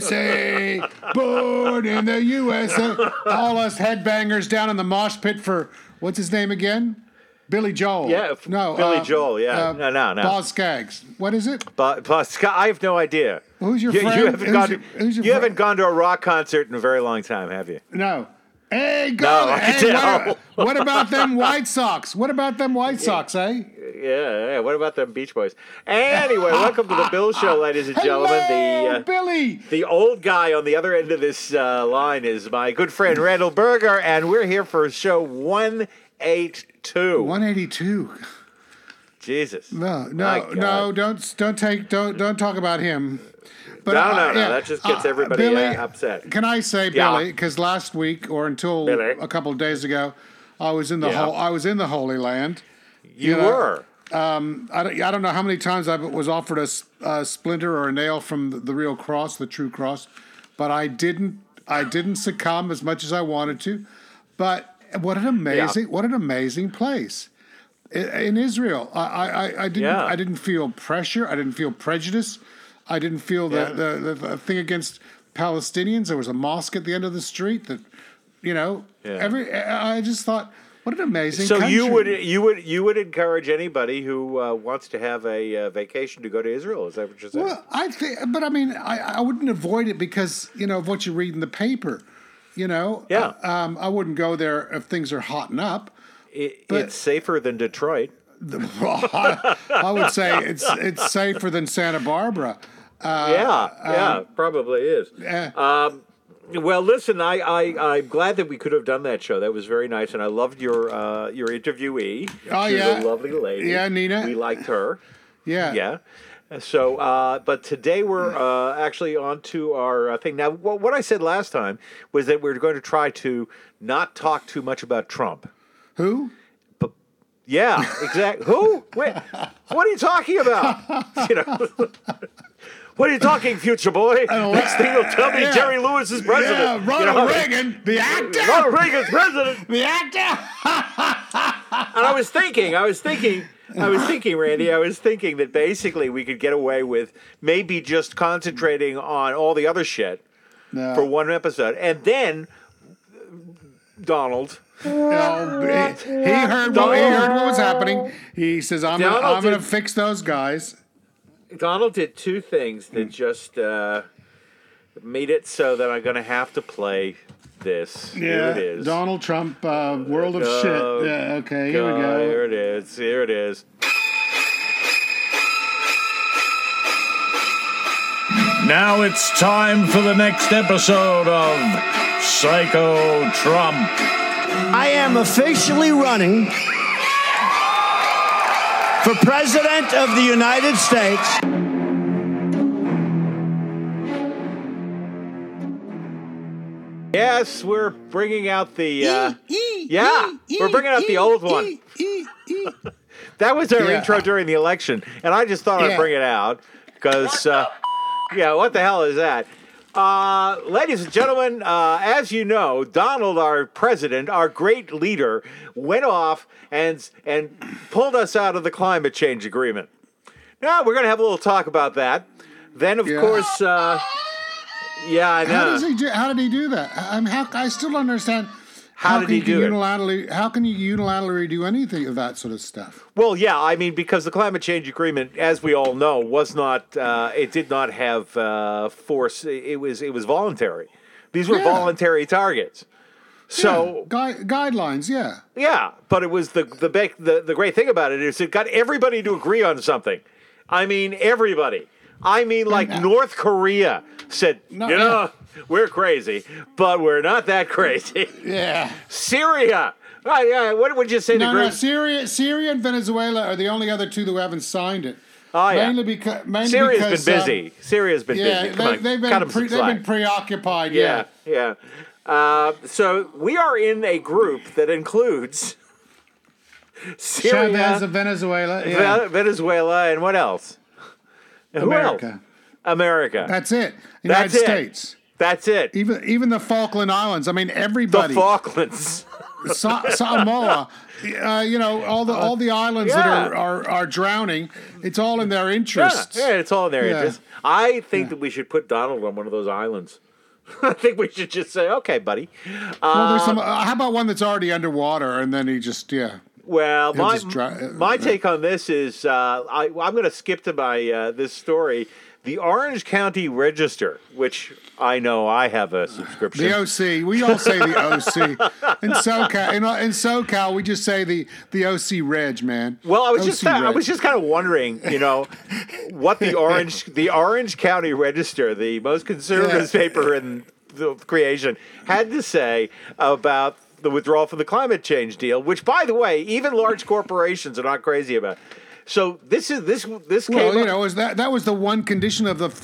USA, born in the USA. All us headbangers down in the mosh pit for, what's his name again? Billy Joel. Yeah, Billy Joel, yeah. No. Boz Scaggs. What is it? I have no idea. Who's your friend? You haven't gone to a rock concert in a very long time, have you? No. Hey, what about them White Sox? What about them White Sox, eh? Yeah. What about them Beach Boys? Anyway, welcome to the Bill Show, ladies and gentlemen. Hello, Billy. The old guy on the other end of this line is my good friend Randall Berger, and we're here for show 182. 182. Jesus. No. Don't talk about him. But, no. That just gets everybody Billy, upset. Can I say, Billy? Because last week or until a couple of days ago, I was in the Holy Land. You were. I don't know how many times I was offered a splinter or a nail from the real cross, the true cross, but I didn't succumb as much as I wanted to. But what an amazing place in Israel. I didn't feel pressure. I didn't feel prejudice. I didn't feel the thing against Palestinians. There was a mosque at the end of the street that, I just thought, what an amazing country. So you would encourage anybody who wants to have a vacation to go to Israel? Is that what you're saying? Well, I wouldn't avoid it because of what you read in the paper. I wouldn't go there if things are hotting up. It's safer than Detroit. I would say it's safer than Santa Barbara. Probably is. Well, listen, I'm glad that we could have done that show. That was very nice, and I loved your interviewee. Oh, She was a lovely lady. Yeah, Nina. We liked her. Yeah. So, but today we're actually on to our thing. Now, what I said last time was that we're going to try to not talk too much about Trump. Who? Yeah, exactly. Who? Wait, what are you talking about? What are you talking, future boy? Next thing you'll tell me Jerry Lewis is president. Yeah, Ronald Reagan, the actor. Ronald Reagan's president. The actor. And I was thinking, Randy, that basically we could get away with maybe just concentrating on all the other shit for one episode. And then Donald... he heard what was happening. He says, I'm going to fix those guys. Donald did two things that just made it so that I'm going to have to play this. Yeah, here it is. Donald Trump, world of shit. Yeah, okay, here we go. Here it is. Now it's time for the next episode of Psycho Trump. I am officially running for President of the United States. Yes, we're bringing out the we're bringing out the old one. That was our intro during the election, and I just thought I'd bring it out because what the hell is that? Ladies and gentlemen, as you know, Donald, our president, our great leader, went off and pulled us out of the climate change agreement. Now, we're going to have a little talk about that. Then, of course, I know. How did he do that? I still don't understand. How did he do it? How can you unilaterally do anything of that sort of stuff? Well, because the climate change agreement, as we all know, was not. It did not have force. It was voluntary. These were voluntary targets. So guidelines, yeah. But it was the great thing about it is it got everybody to agree on something. I mean, everybody. North Korea said, we're crazy, but we're not that crazy. Yeah. Syria. What would you say? Syria and Venezuela are the only other two that haven't signed it. Oh, yeah. Mainly because Syria's been busy. Syria's been busy. Come on, they've been preoccupied. Yeah. So we are in a group that includes Syria, Chavez of Venezuela, Venezuela, and what else? America. Who else? America. That's it. United States. That's it. Even the Falkland Islands. I mean, everybody. The Falklands. Samoa, all the islands that are drowning. It's all in their interests. Yeah, it's all in their interests. I think that we should put Donald on one of those islands. I think we should just say, okay, buddy. Well, there's some. How about one that's already underwater, and then he just Well, my take on this is I'm going to skip to my this story. The Orange County Register, which I know I have a subscription. The OC. We all say the OC. In SoCal, we just say the OC Reg, man. Well, I was just kind of wondering, what the Orange County Register, the most conservative paper in the creation, had to say about the withdrawal from the climate change deal, which, by the way, even large corporations are not crazy about. So this came. Well, that was the one condition of the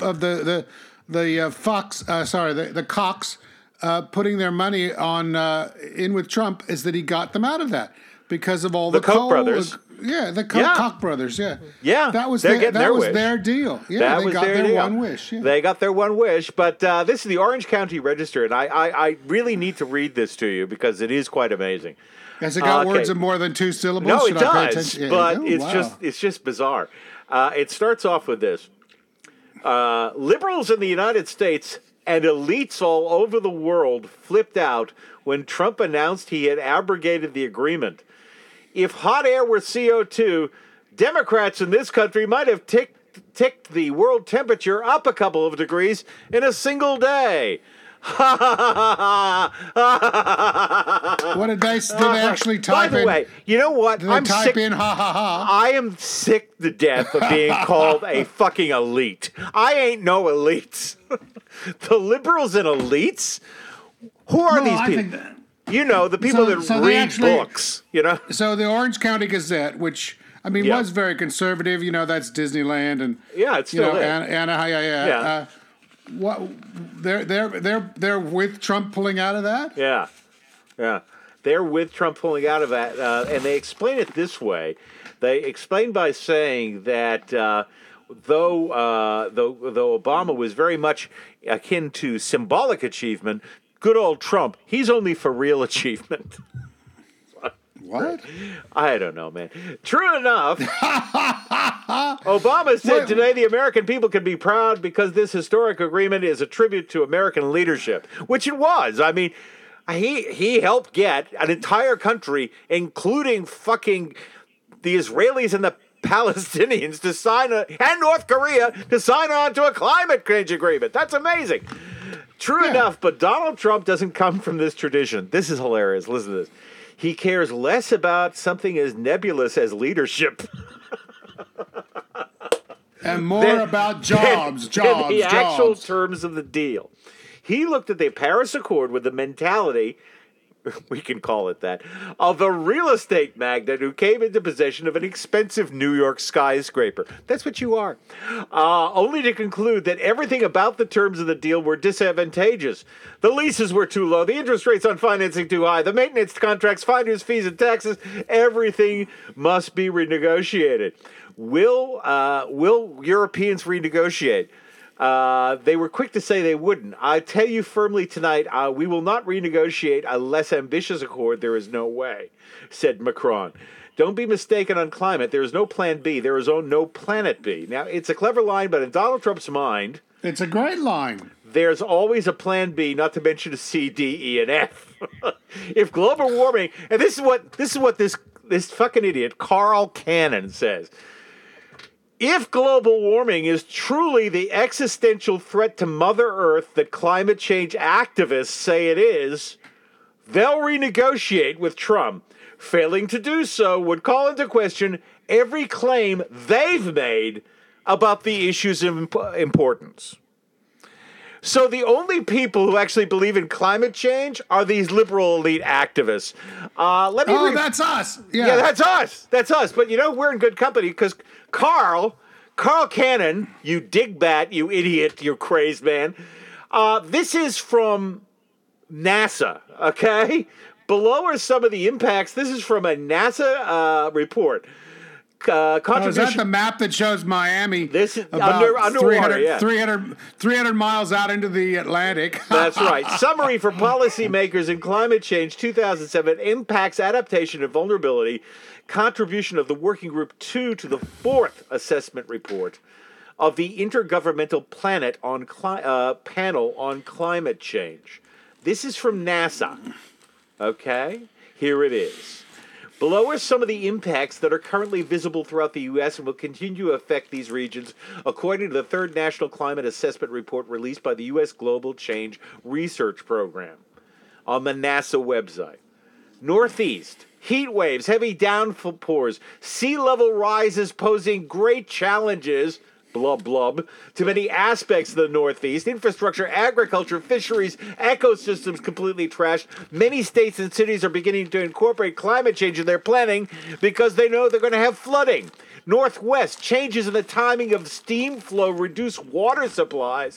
Cox putting their money on in with Trump is that he got them out of that because of all the Koch brothers. Koch brothers. Yeah. That was their deal. Yeah, they got their one wish. Yeah. They got their one wish. But this is the Orange County Register, and I really need to read this to you because it is quite amazing. Has it got words of more than 2 syllables? No, Should it I pay does, attention? but it's just bizarre. It starts off with this. Liberals in the United States and elites all over the world flipped out when Trump announced he had abrogated the agreement. If hot air were CO2, Democrats in this country might have ticked the world temperature up a couple of degrees in a single day. What did they actually type in? By the way, you know what? I'm sick. I am sick to death of being called a fucking elite. I ain't no elites. The liberals and elites? Who are these people? The people that read books, So the Orange County Gazette, which was very conservative, that's Disneyland and it's still Anaheim. What they're with Trump pulling out of that? Yeah, they're with Trump pulling out of that, and they explain it this way. They explain by saying that though Obama was very much akin to symbolic achievement, good old Trump, he's only for real achievement. What? I don't know, man. True enough, Obama said today the American people can be proud because this historic agreement is a tribute to American leadership, which it was. I mean, he helped get an entire country, including fucking the Israelis and the Palestinians, to sign and North Korea to sign on to a climate change agreement. That's amazing. True enough, but Donald Trump doesn't come from this tradition. This is hilarious. Listen to this. He cares less about something as nebulous as leadership. And more about jobs. Than the actual terms of the deal. He looked at the Paris Accord with the mentality, we can call it that, of a real estate magnate who came into possession of an expensive New York skyscraper. That's what you are. Only to conclude that everything about the terms of the deal were disadvantageous. The leases were too low, the interest rates on financing too high, the maintenance contracts, finder's fees and taxes, everything must be renegotiated. Will Europeans renegotiate? They were quick to say they wouldn't. I tell you firmly tonight, we will not renegotiate a less ambitious accord. There is no way, said Macron. Don't be mistaken on climate. There is no plan B. There is no planet B. Now, it's a clever line, but in Donald Trump's mind... It's a great line. There's always a plan B, not to mention a C, D, E, and F. If global warming... And this is what this fucking idiot, Carl Cannon, says. If global warming is truly the existential threat to Mother Earth that climate change activists say it is, they'll renegotiate with Trump. Failing to do so would call into question every claim they've made about the issue's importance. So the only people who actually believe in climate change are these liberal elite activists. That's us. Yeah, that's us. That's us. But we're in good company because Carl Cannon, you digbat, you idiot, you crazed man. This is from NASA, okay? Below are some of the impacts. This is from a NASA report. contribution. Is that the map that shows Miami? This is about underwater, 300 miles out into the Atlantic. That's right. Summary for Policymakers in Climate Change 2007 Impacts, Adaptation, and Vulnerability. Contribution of the Working Group 2 to the 4th Assessment Report of the Intergovernmental Panel on Climate Change. This is from NASA. Okay? Here it is. Below are some of the impacts that are currently visible throughout the U.S. and will continue to affect these regions, according to the 3rd National Climate Assessment Report released by the U.S. Global Change Research Program on the NASA website. Northeast, heat waves, heavy downpours, sea level rises posing great challenges, blub blub, to many aspects of the Northeast. Infrastructure, agriculture, fisheries, ecosystems completely trashed. Many states and cities are beginning to incorporate climate change in their planning because they know they're going to have flooding. Northwest, changes in the timing of steam flow reduce water supplies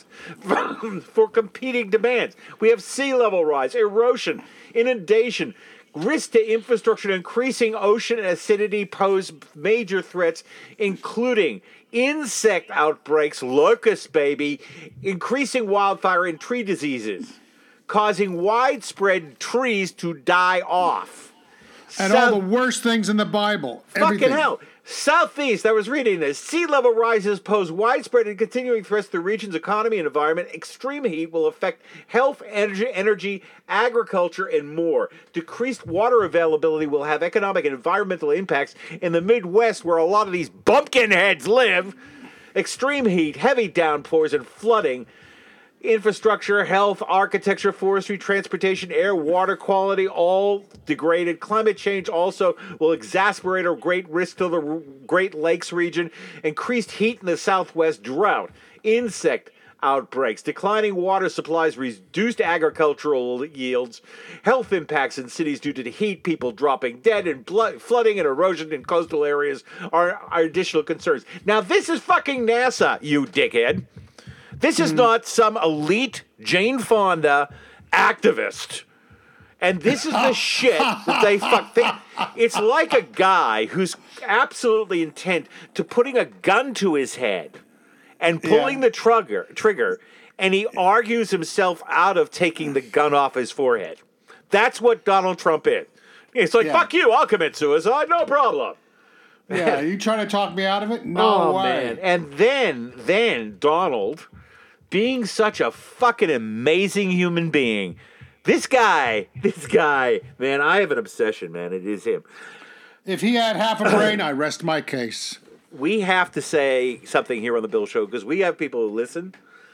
for competing demands. We have sea level rise, erosion, inundation. Risk to infrastructure and increasing ocean acidity pose major threats, including insect outbreaks, locust baby, increasing wildfire and tree diseases, causing widespread trees to die off. And all the worst things in the Bible. Fucking hell. Southeast, I was reading this. Sea level rises pose widespread and continuing threats to the region's economy and environment. Extreme heat will affect health, energy, agriculture, and more. Decreased water availability will have economic and environmental impacts in the Midwest, where a lot of these bumpkin heads live. Extreme heat, heavy downpours, and flooding. Infrastructure, health, architecture, forestry, transportation, air, water quality, all degraded. Climate change also will exacerbate a great risk to the Great Lakes region. Increased heat in the Southwest, drought, insect outbreaks, declining water supplies, reduced agricultural yields, health impacts in cities due to the heat, people dropping dead, and flooding and erosion in coastal areas are additional concerns. Now, this is fucking NASA, you dickhead. This is not some elite Jane Fonda activist. And this is the shit that they think. It's like a guy who's absolutely intent to putting a gun to his head and pulling the trigger, and he argues himself out of taking the gun off his forehead. That's what Donald Trump is. It's like, fuck you, I'll commit suicide, no problem. Yeah, you trying to talk me out of it? No way. Man. And then Donald, being such a fucking amazing human being, this guy, man, I have an obsession, man. It is him. If he had half a brain, I rest my case. We have to say something here on the Bill Show because we have people who listen.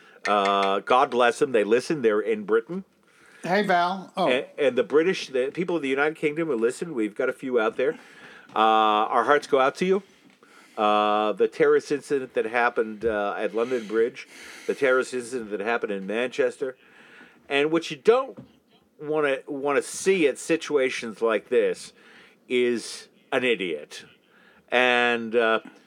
God bless them. They listen. They're in Britain. Hey, Val. Oh. And the people of the United Kingdom who listen, we've got a few out there. Our hearts go out to you. The terrorist incident that happened at London Bridge, the terrorist incident that happened in Manchester, and what you don't want to see at situations like this is an idiot. And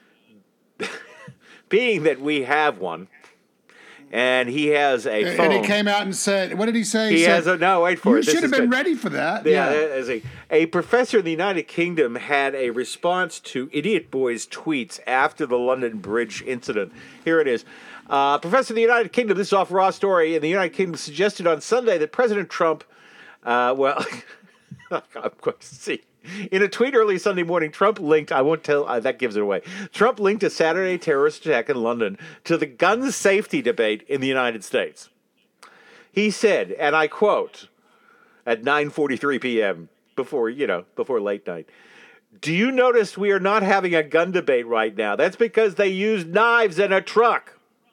being that we have one, and he has a phone. And he came out and said, what did he say? He said, wait for it. You should have been ready for that. Yeah. As a professor in the United Kingdom had a response to Idiot Boy's tweets after the London Bridge incident. Here it is. Professor in the United Kingdom, this is off Raw Story, in the United Kingdom suggested on Sunday that President Trump, I'm going to see. In a tweet early Sunday morning, Trump linked, I won't tell, that gives it away. Trump linked a Saturday terrorist attack in London to the gun safety debate in the United States. He said, and I quote, at 9:43 p.m., before late night, "Do you notice we are not having a gun debate right now? That's because they used knives in a truck."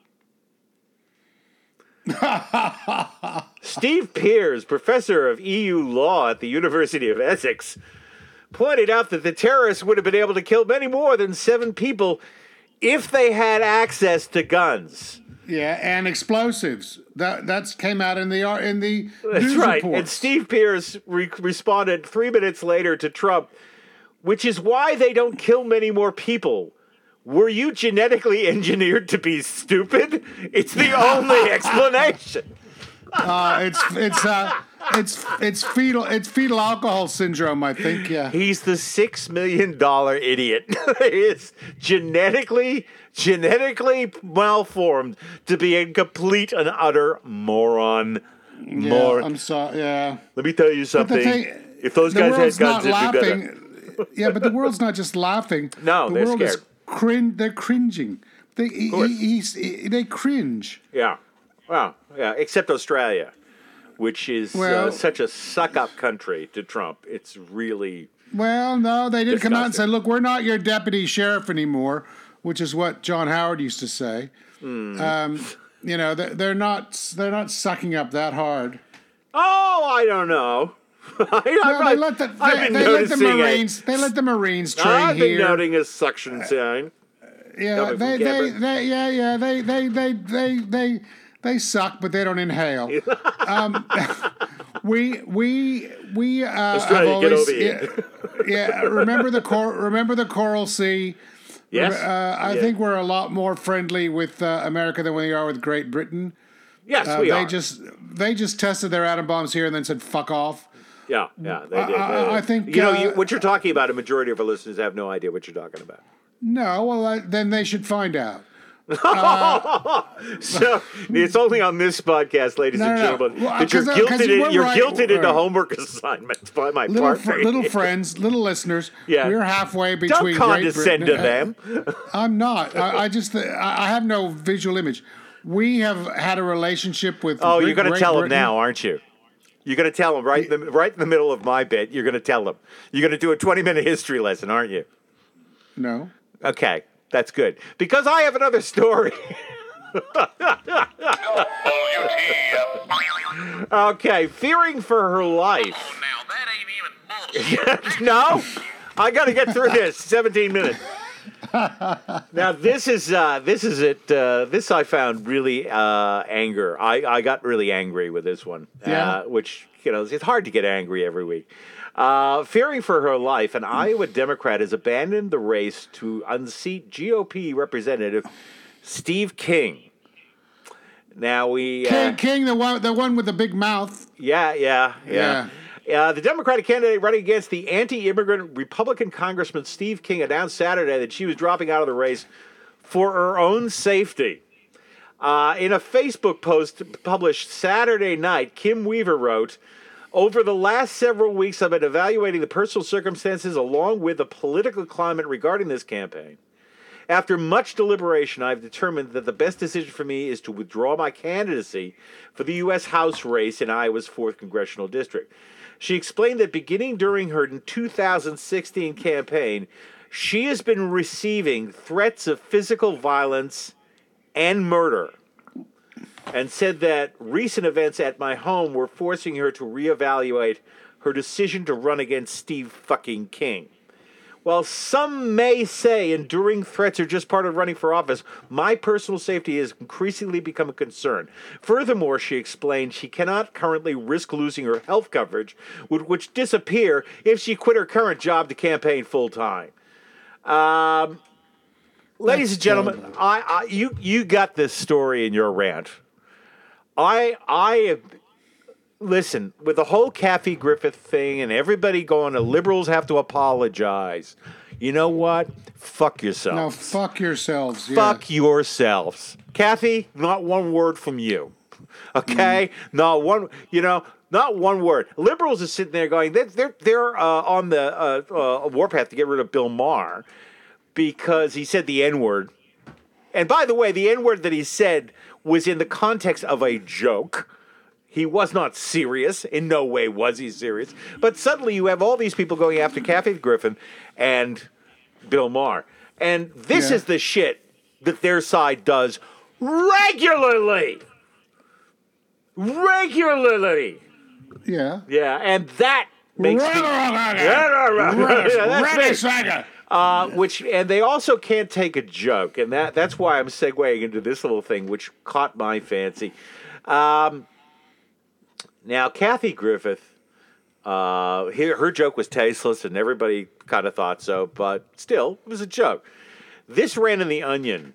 Steve Pears, professor of EU law at the University of Essex, pointed out that the terrorists would have been able to kill many more than 7 people if they had access to guns. Yeah, and explosives. That came out in the That's news right. reports. And Steve Pears responded 3 minutes later to Trump, which is why they don't kill many more people. Were you genetically engineered to be stupid? It's the only explanation. it's fetal alcohol syndrome, I think. Yeah. He's the $6 million idiot. He is genetically malformed to be a complete and utter moron. Yeah, I'm sorry. Yeah. Let me tell you something. If those guys had guns, it'd be better. Yeah, but the world's not just laughing. No, the they're world scared. They're cringing. They cringe. Yeah. Well, yeah, except Australia, which is such a suck-up country to Trump. It's really... Well, no, they did disgusting. come out and say, look, we're not your deputy sheriff anymore, which is what John Howard used to say. You know, they're not sucking up that hard. Oh, I don't know. They let the Marines train I've been here. noting a suction sign. Yeah, they suck, but they don't inhale. We Let's try have to always, get over here. yeah. Remember the Coral Sea. Yes. I think we're a lot more friendly with America than we are with Great Britain. Yes, we are. They just tested their atom bombs here and then said fuck off. Yeah, they did. I think what you're talking about. A majority of our listeners have no idea what you're talking about. No, well, then they should find out. So it's only on this podcast, ladies and gentlemen, that you're guilted into homework assignments by my partner. Little friends, little listeners. Yeah. We're halfway between. Don't condescend to them. I'm not. I have no visual image. We have had a relationship with. Oh, you're going to tell Britain. them now, aren't you? You're going to tell them right in the middle of my bit. You're going to tell them. You're going to do a 20-minute history lesson, aren't you? No. Okay, that's good. Because I have another story. Okay, fearing for her life. Oh, now that ain't even bullshit. No, I got to get through this. 17 minutes. Now this is it. This I found really anger. I got really angry with this one. Yeah. Which it's hard to get angry every week. Fearing for her life, an Iowa Democrat has abandoned the race to unseat GOP Representative Steve King. Now King, the one with the big mouth. Yeah. The Democratic candidate running against the anti-immigrant Republican Congressman Steve King announced Saturday that she was dropping out of the race for her own safety. In a Facebook post published Saturday night, Kim Weaver wrote, "Over the last several weeks, I've been evaluating the personal circumstances along with the political climate regarding this campaign. After much deliberation, I've determined that the best decision for me is to withdraw my candidacy for the U.S. House race in Iowa's 4th Congressional District." She explained that beginning during her 2016 campaign, she has been receiving threats of physical violence and murder, and said that recent events at my home were forcing her to reevaluate her decision to run against Steve fucking King. While some may say enduring threats are just part of running for office, my personal safety has increasingly become a concern. Furthermore, she explained she cannot currently risk losing her health coverage, which disappear if she quit her current job to campaign full-time. Ladies and gentlemen, you got this story in your rant. Listen, with the whole Kathy Griffith thing and everybody going, the liberals have to apologize. You know what? Fuck yourselves. No, fuck yourselves. Yeah. Fuck yourselves. Kathy, not one word from you. Okay? Not one word. Liberals are sitting there going, they're on the warpath to get rid of Bill Maher because he said the N-word. And by the way, the N-word that he said was in the context of a joke. He was not serious. In no way was he serious. But suddenly you have all these people going after Kathy Griffin and Bill Maher. And this is the shit that their side does regularly. Regularly. Yeah. Yeah, and that makes me... And they also can't take a joke. And that's why I'm segueing into this little thing, which caught my fancy. Now, Kathy Griffith, her joke was tasteless, and everybody kind of thought so, but still, it was a joke. This ran in The Onion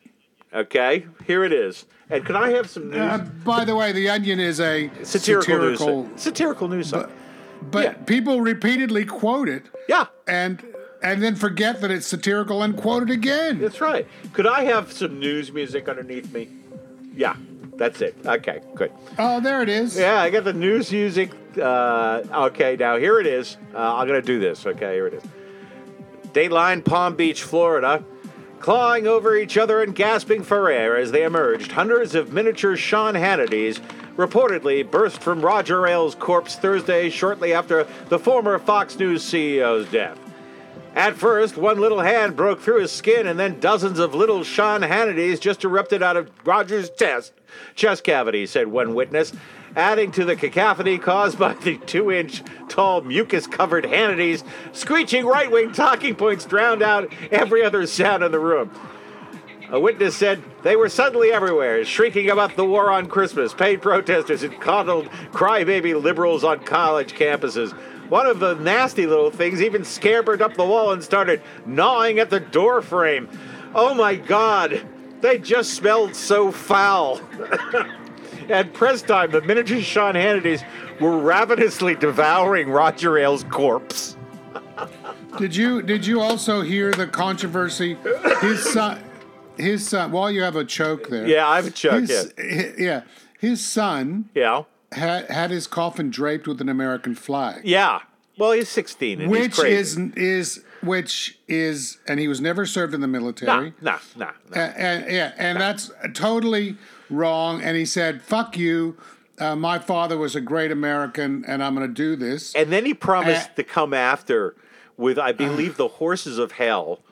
Okay, here it is. And can I have some news? By the way, The Onion is a satirical news site. But people repeatedly quote it. Yeah. And then forget that it's satirical and quote it again. That's right. Could I have some news music underneath me? Yeah, that's it. Okay, good. Oh, there it is. Yeah, I got the news music. Okay, now here it is. I'm going to do this. Okay, here it is. Dateline, Palm Beach, Florida. Clawing over each other and gasping for air as they emerged, hundreds of miniature Sean Hannitys reportedly burst from Roger Ailes' corpse Thursday shortly after the former Fox News CEO's death. At first, one little hand broke through his skin, and then dozens of little Sean Hannitys just erupted out of Roger's chest cavity, said one witness, adding to the cacophony caused by the 2-inch tall mucus-covered Hannitys. Screeching right-wing talking points drowned out every other sound in the room. A witness said they were suddenly everywhere, shrieking about the war on Christmas, paid protesters, and coddled crybaby liberals on college campuses. One of the nasty little things even scampered up the wall and started gnawing at the door frame. Oh my God, they just smelled so foul. At press time, the miniature Sean Hannitys were ravenously devouring Roger Ailes' corpse. Did you also hear the controversy? His son. Well, you have a choke there. Yeah, I have a choke. His son. Yeah. Had his coffin draped with an American flag. Yeah. Well, he's 16, and he's crazy. Which is, and he was never served in the military. No. And that's totally wrong. And he said, "Fuck you. My father was a great American, and I'm going to do this." And then he promised to come after with, I believe, the horses of hell,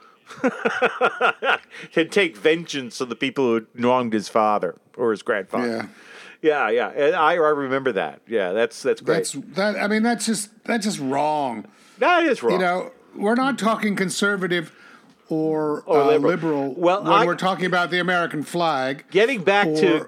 to take vengeance on the people who wronged his father or his grandfather. Yeah. And I remember that. Yeah, that's great. That's just wrong. That is wrong. You know, we're not talking conservative or liberal. Well, when we're talking about the American flag. Getting back to the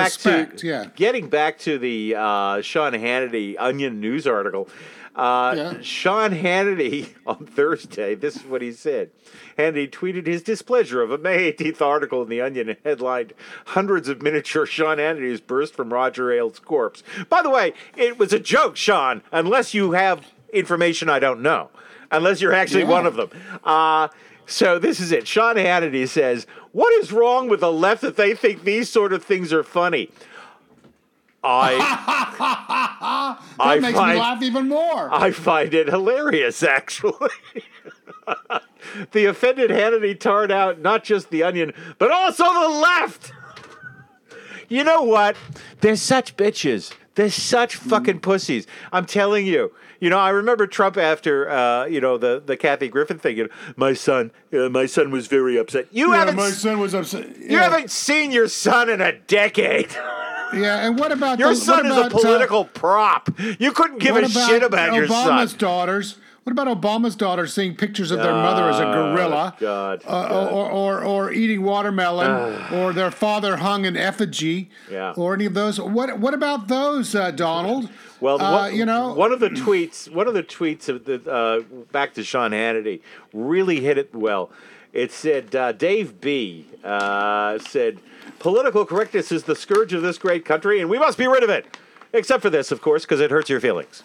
Sean Hannity Onion news article. Sean Hannity on Thursday, this is what he said. Hannity tweeted his displeasure of a May 18th article in The Onion headlined, "Hundreds of miniature Sean Hannitys burst from Roger Ailes' corpse." By the way, it was a joke, Sean, unless you have information I don't know, unless you're actually one of them. So this is it. Sean Hannity says, "What is wrong with the left that they think these sort of things are funny?" That makes me laugh even more. I find it hilarious, actually. The offended Hannity tarred out not just The Onion, but also the left. You know what? They're such bitches. They're such fucking pussies. I'm telling you. You know, I remember Trump after, the Kathy Griffin thing. You know, my son was very upset. My son was upset. You haven't seen your son in a decade. Yeah, and what about your son is a political prop? You couldn't give a shit about your son. Obama's daughters. What about Obama's daughters seeing pictures of their mother as a gorilla, or eating watermelon, or their father hung in effigy, or any of those? What about those, Donald? Well, one of the tweets of the back to Sean Hannity really hit it well. It said Dave B. Said, "Political correctness is the scourge of this great country, and we must be rid of it. Except for this, of course, because it hurts your feelings."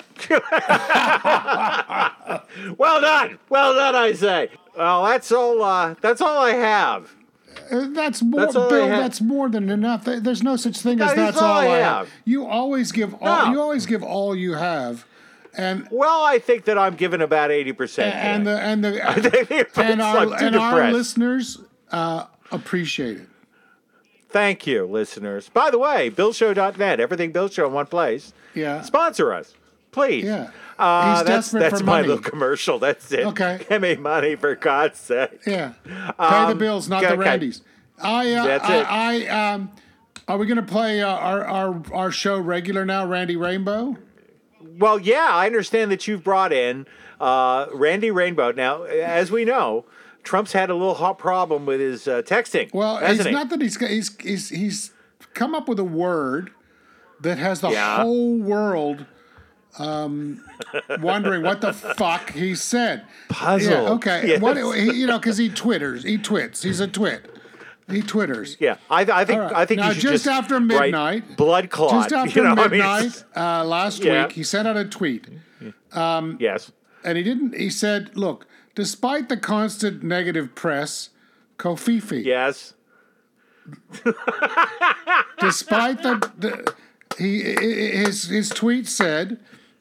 Well done, I say. Well, that's all I have. That's more, Bill. That's more than enough. There's no such thing as that's all I have. You always give all. You always give all you have. And I think that I'm giving about 80%. And our listeners appreciate it. Thank you, listeners. By the way, BillShow.net, everything Bill Show in one place. Yeah. Sponsor us, please. Yeah. He's desperate for money. That's my little commercial. That's it. Okay. Give me money, for God's sake. Yeah. Pay the bills, not the Randys. That's it. Are we going to play our show regular now, Randy Rainbow? Well, yeah, I understand that you've brought in Randy Rainbow. Now, as we know, Trump's had a little hot problem with his texting. Well, it's not that he's come up with a word that has the whole world wondering what the fuck he said. Puzzle. Yeah, okay. Yes. Because he twits. He's a twit. He twitters. Yeah, I think All right. I think Now, you should just after midnight, write blood clot. Just after I mean, midnight last week, he sent out a tweet. yes. And he said, look, despite the constant negative press, Kofifi. Yes. Despite his tweet said,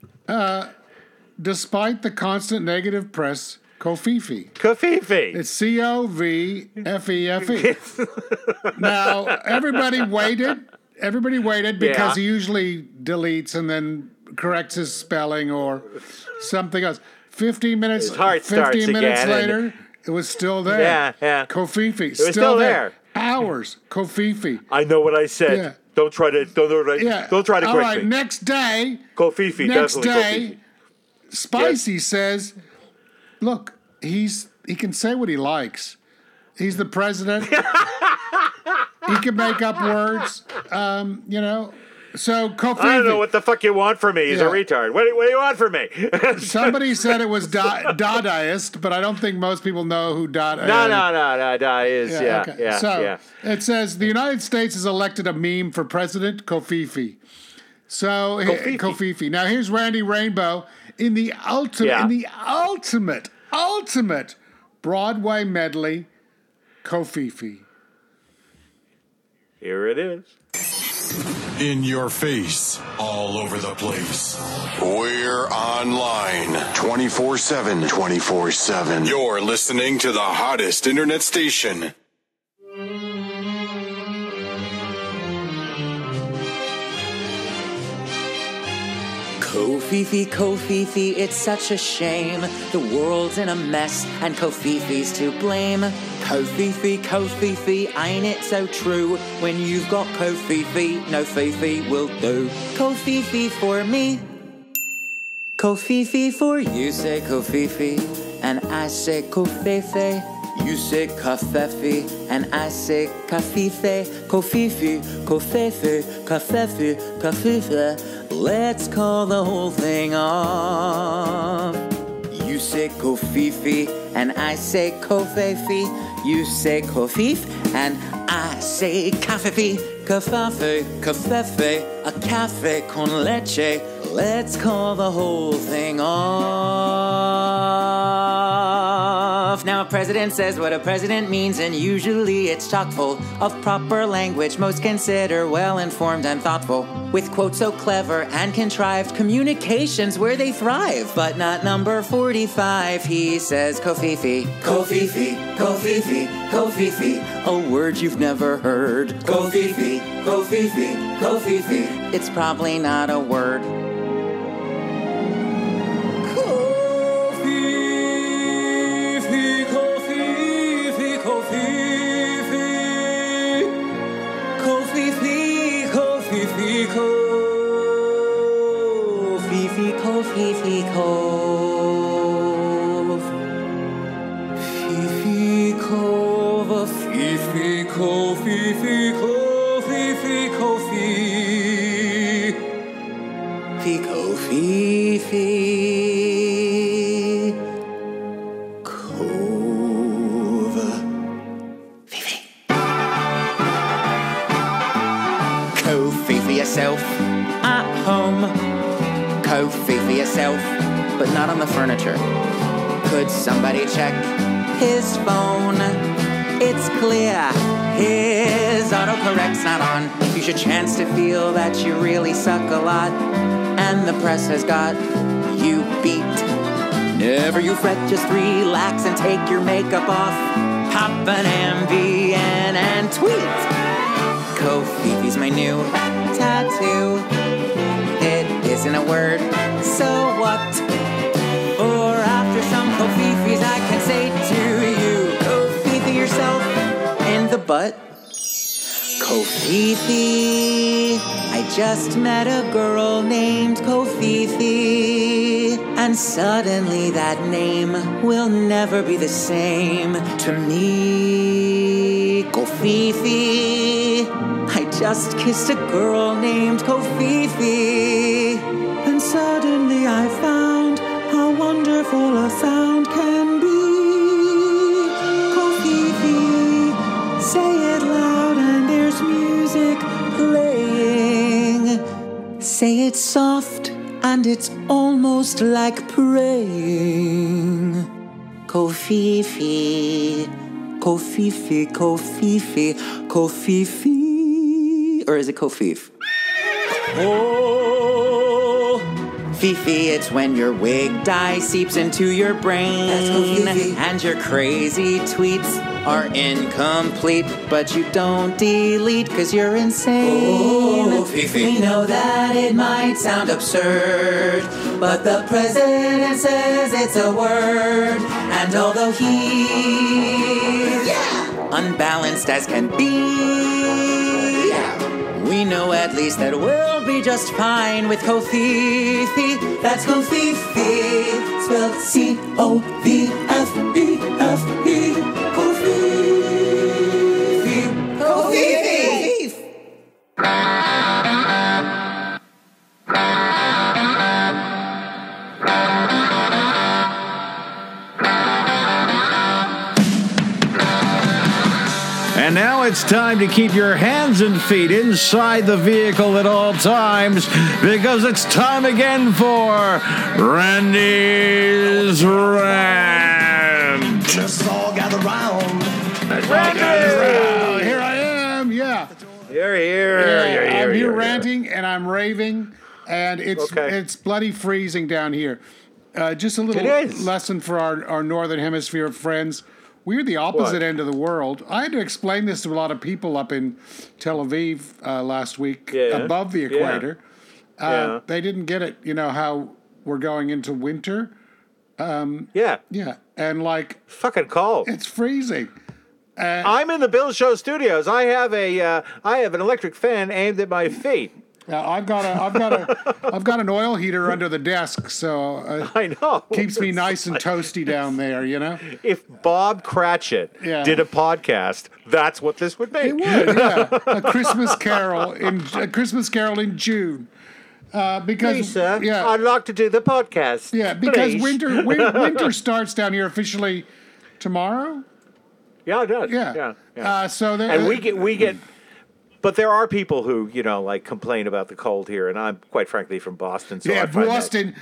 despite the constant negative press, Kofifi. Kofifi. It's Covfefe. Now, everybody waited because he usually deletes and then corrects his spelling or something else. 15 minutes, His heart 15 minutes again, later, it was still there. Yeah. Kofifi. It was still there. Hours. Kofifi. I know what I said. Yeah. Don't try to correct All right, me. next day, Kofifi, next definitely day, Kofifi. Spicy says, look, he can say what he likes. He's the president. He can make up words, So Kofifi. I don't know what the fuck you want from me. He's a retard. What do you want from me? Somebody said it was Dadaist, but I don't think most people know who Dada is. No. Dada is, Okay. So it says the United States has elected a meme for President Kofifi. So Kofifi. Now here's Randy Rainbow in the ultimate Broadway medley, Kofifi. Here it is. In your face, all over the place. We're online 24/7. 24/7. You're listening to the hottest internet station. Kofifi, it's such a shame. The world's in a mess and Kofifi's to blame. Kofifi, ain't it so true? When you've got Kofifi, no Fifi will do. Kofifi for me, Kofifi for you. Say Kofifi, and I say Kofifi. You say Kafefi, and I say Kafife. Kofifi, Kafife. Let's call the whole thing off. You say Kofifi, and I say Kofefi. You say Kofif, and I say Kafefi. Kafefe, a cafe con leche. Let's call the whole thing off. Now a president says what a president means, and usually it's chock full of proper language most consider well-informed and thoughtful, with quotes so clever and contrived, communications where they thrive. But not number 45, he says Kofifi. Kofifi, a word you've never heard. Kofifi. It's probably not a word. Kofifi yourself at home. Kofifi yourself, but not on the furniture. Could somebody check his phone? It's clear his autocorrect's not on. You should chance to feel that you really suck a lot, and the press has got you beat. Never you fret, just relax and take your makeup off. Pop an MVN and tweet. Kofifi's my new tattoo. It isn't a word, so what? Or after some Kofifis I can say to you, Kofifi yourself in the butt. Kofifi, I just met a girl named Kofifi, and suddenly that name will never be the same to me. Kofifi, I just kissed a girl named Kofifi, and suddenly I found how wonderful a sound can be. Kofifi, say it soft and it's almost like praying. Kofifi, Kofifi, Kofifi, Kofifi. Or is it Kofif? Oh, Fifi, it's when your wig dye seeps into your brain. That's Kofifi. And your crazy tweets are incomplete, but you don't delete because you're insane. Oh, Fifi. We know that it might sound absurd, but the president says it's a word. And although he's unbalanced as can be, we know at least that we'll be just fine with Kofifi. That's Kofifi, spelled C-O-V-F-E-F-E. Kofifi. Kofifi. And now it's time to keep your hands and feet inside the vehicle at all times, because it's time again for Randy's Rant. Let's all gather round. Here I am. Yeah. You're here. I'm here ranting and I'm raving, and it's bloody freezing down here. Just a little lesson for our Northern Hemisphere friends. We're the opposite end of the world. I had to explain this to a lot of people up in Tel Aviv last week, above the equator. They didn't get it, how we're going into winter. Yeah, and fucking cold. It's freezing. I'm in the Bill Show studios. I have an electric fan aimed at my feet. I've got an oil heater under the desk, so I know keeps me nice and toasty down there. If Bob Cratchit did a podcast, that's what this would be. It would, yeah. A Christmas Carol in June. Because Lisa, I'd like to do the podcast. Yeah, because please. winter starts down here officially tomorrow. Yeah, it does. Yeah. So we get. But there are people who, complain about the cold here, and I'm quite frankly from Boston. So Boston,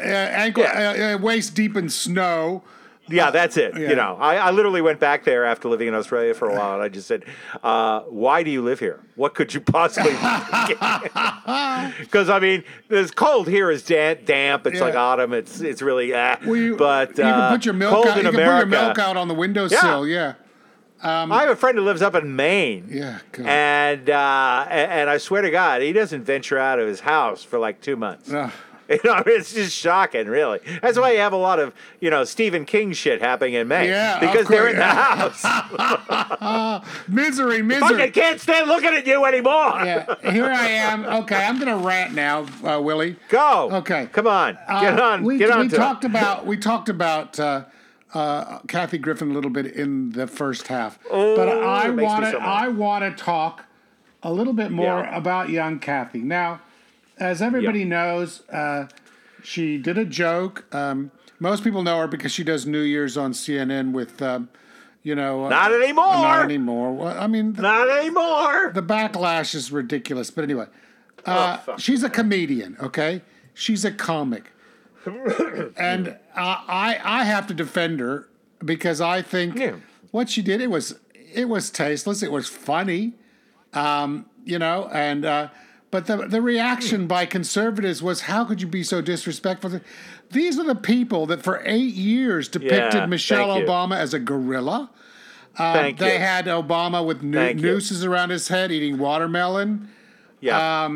waist deep in snow. Yeah, that's it. Yeah. I literally went back there after living in Australia for a while, and I just said, why do you live here? What could you possibly be thinking? Because, this cold here is damp. It's like autumn. It's really, but you can put your milk out. You can put your milk out on the windowsill, I have a friend who lives up in Maine. Yeah, God. And I swear to God, he doesn't venture out of his house for like 2 months. It's just shocking, really. That's why you have a lot of, Stephen King shit happening in Maine. Yeah, because they're in the house. Misery. I can't stand looking at you anymore. Yeah, here I am. Okay, I'm going to rant now, Willie. Go. Okay. Come on. Get on. We talked about Kathy Griffin a little bit in the first half, but I want to talk a little bit more about young Kathy. Now, as everybody knows, she did a joke. Most people know her because she does New Year's on CNN with, not anymore. Not anymore. Well, not anymore. The backlash is ridiculous. But anyway, she's a comedian. Okay, she's a comic. And I have to defend her because I think what she did, it was tasteless. It was funny, but the reaction by conservatives was, how could you be so disrespectful? These are the people that for 8 years depicted Michelle Obama as a gorilla. They had Obama with nooses around his head eating watermelon. Yeah.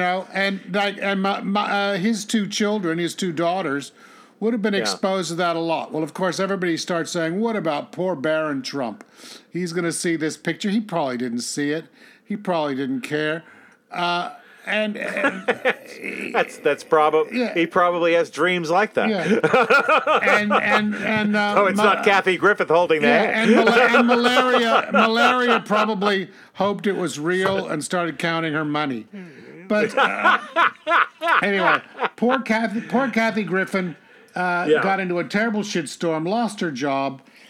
His two children, his two daughters, would have been exposed to that a lot. Well, of course, everybody starts saying, what about poor Barron Trump? He's going to see this picture. He probably didn't see it. He probably didn't care. And that's probably he probably has dreams like that. Yeah. and it's not Kathy Griffith holding that. And malaria probably hoped it was real and started counting her money. But anyway, poor Kathy Griffin got into a terrible shitstorm, lost her job,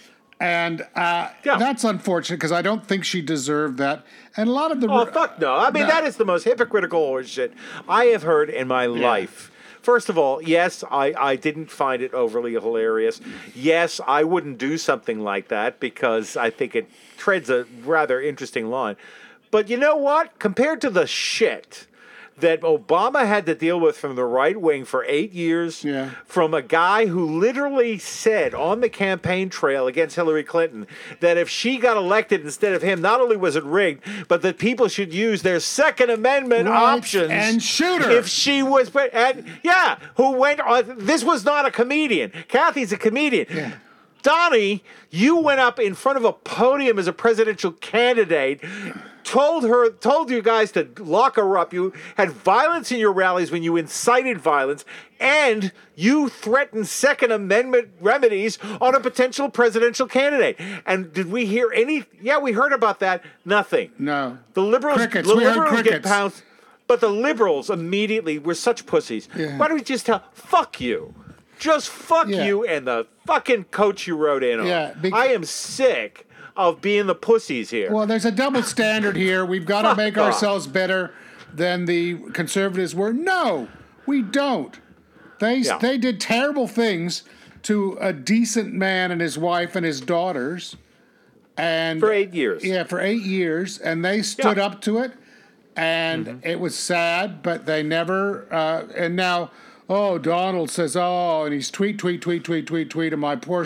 And that's unfortunate because I don't think she deserved that. And a lot of the... Oh, fuck no. I mean, that is the most hypocritical horseshit I have heard in my life. First of all, yes, I didn't find it overly hilarious. Yes, I wouldn't do something like that because I think it treads a rather interesting line. But you know what? Compared to the shit that Obama had to deal with from the right wing for 8 years, from a guy who literally said on the campaign trail against Hillary Clinton that if she got elected instead of him, not only was it rigged, but that people should use their Second Amendment options and shoot her if she was, who went on. This was not a comedian. Kathy's a comedian. Yeah. Donnie, you went up in front of a podium as a presidential candidate, told you guys to lock her up. You had violence in your rallies when you incited violence, and you threatened Second Amendment remedies on a potential presidential candidate. And did we hear any? Yeah, we heard about that. Nothing. No. The liberals, crickets. The liberals get pounced, but the liberals immediately were such pussies. Yeah. Why don't we just tell, fuck you? Just fuck you and the fucking coach you rode in on. I am sick of being the pussies here. Well, there's a double standard here. We've got to make ourselves better than the conservatives were. No, we don't. They did terrible things to a decent man and his wife and his daughters. And for 8 years. Yeah, for 8 years. And they stood up to it. And it was sad, but they never... and now... Oh, Donald says, and he's tweet, and my poor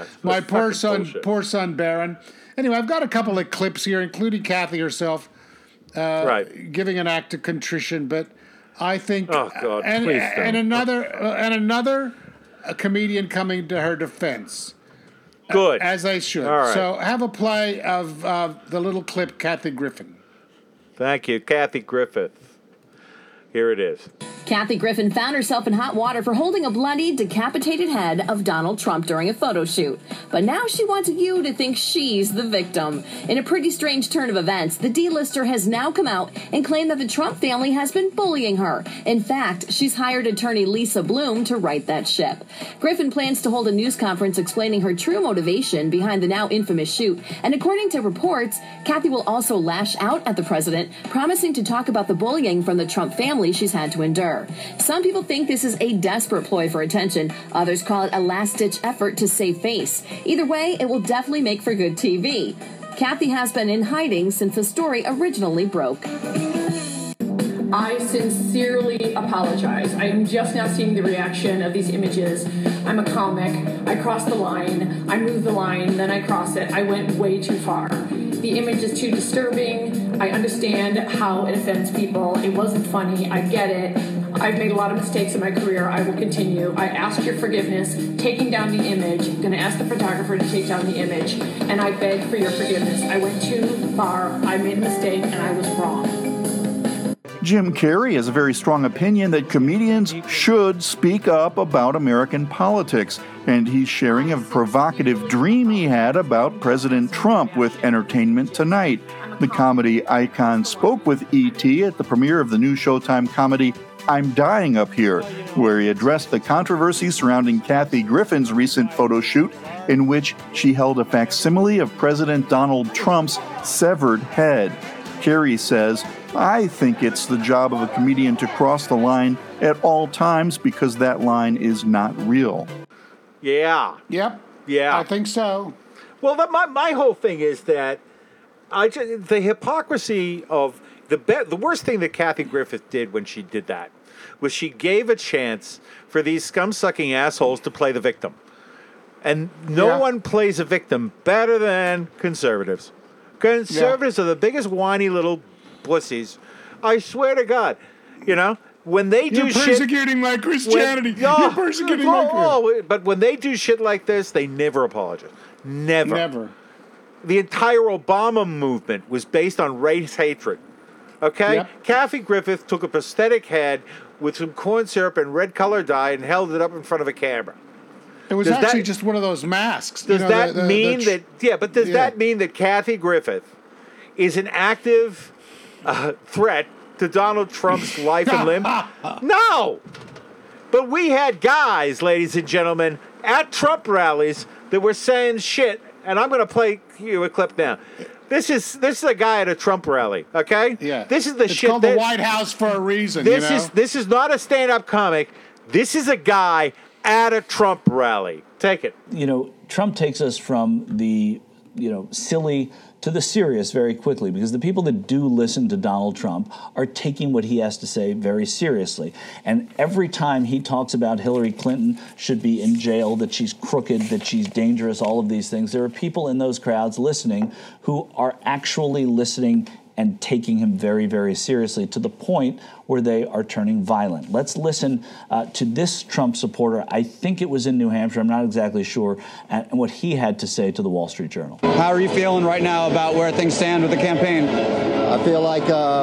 son, Barron. Anyway, I've got a couple of clips here, including Kathy herself, giving an act of contrition. But I think, please don't. And another comedian coming to her defense. Good, as they should. All right. So have a play of the little clip, Kathy Griffin. Thank you, Kathy Griffith. Here it is. Kathy Griffin found herself in hot water for holding a bloody, decapitated head of Donald Trump during a photo shoot. But now she wants you to think she's the victim. In a pretty strange turn of events, the D-lister has now come out and claimed that the Trump family has been bullying her. In fact, she's hired attorney Lisa Bloom to right that ship. Griffin plans to hold a news conference explaining her true motivation behind the now infamous shoot. And according to reports, Kathy will also lash out at the president, promising to talk about the bullying from the Trump family she's had to endure. Some people think this is a desperate ploy for attention. Others call it a last-ditch effort to save face. Either way, it will definitely make for good TV. Kathy has been in hiding since the story originally broke. I sincerely apologize. I am just now seeing the reaction of these images. I'm a comic. I crossed the line. I moved the line, then I crossed it. I went way too far. The image is too disturbing. I understand how it offends people. It wasn't funny. I get it. I've made a lot of mistakes in my career. I will continue. I ask your forgiveness. Taking down the image. I'm going to ask the photographer to take down the image. And I beg for your forgiveness. I went too far. I made a mistake, and I was wrong. Jim Carrey has a very strong opinion that comedians should speak up about American politics, and he's sharing a provocative dream he had about President Trump with Entertainment Tonight. The comedy icon spoke with E.T. at the premiere of the new Showtime comedy I'm Dying Up Here, where he addressed the controversy surrounding Kathy Griffin's recent photo shoot in which she held a facsimile of President Donald Trump's severed head. Carrey says, I think it's the job of a comedian to cross the line at all times because that line is not real. Yeah. Yep. Yeah. I think so. Well, my whole thing is that the hypocrisy of the worst thing that Kathy Griffith did when she did that was she gave a chance for these scum-sucking assholes to play the victim. And no one plays a victim better than conservatives. Conservatives are the biggest whiny little pussies. I swear to God. You know, when they do shit... You're persecuting my Christianity. You're persecuting my Christianity. But when they do shit like this, they never apologize. Never. The entire Obama movement was based on race hatred. Okay? Yep. Kathy Griffith took a prosthetic head with some corn syrup and red color dye and held it up in front of a camera. It was actually just one of those masks. Does that mean that... Yeah, but does that mean that Kathy Griffith is an active threat to Donald Trump's life and limb? No! But we had guys, ladies and gentlemen, at Trump rallies that were saying shit and I'm going to play you a clip now. This is a guy at a Trump rally, okay? Yeah. This is the it's shit. called the White House for a reason. This is not a stand-up comic. This is a guy at a Trump rally. Take it. Trump takes us from the silly to the serious very quickly, because the people that do listen to Donald Trump are taking what he has to say very seriously. And every time he talks about Hillary Clinton should be in jail, that she's crooked, that she's dangerous, all of these things, there are people in those crowds listening who are actually listening and taking him very, very seriously, to the point where they are turning violent. Let's listen to this Trump supporter. I think it was in New Hampshire, I'm not exactly sure, and what he had to say to the Wall Street Journal. How are you feeling right now about where things stand with the campaign? I feel like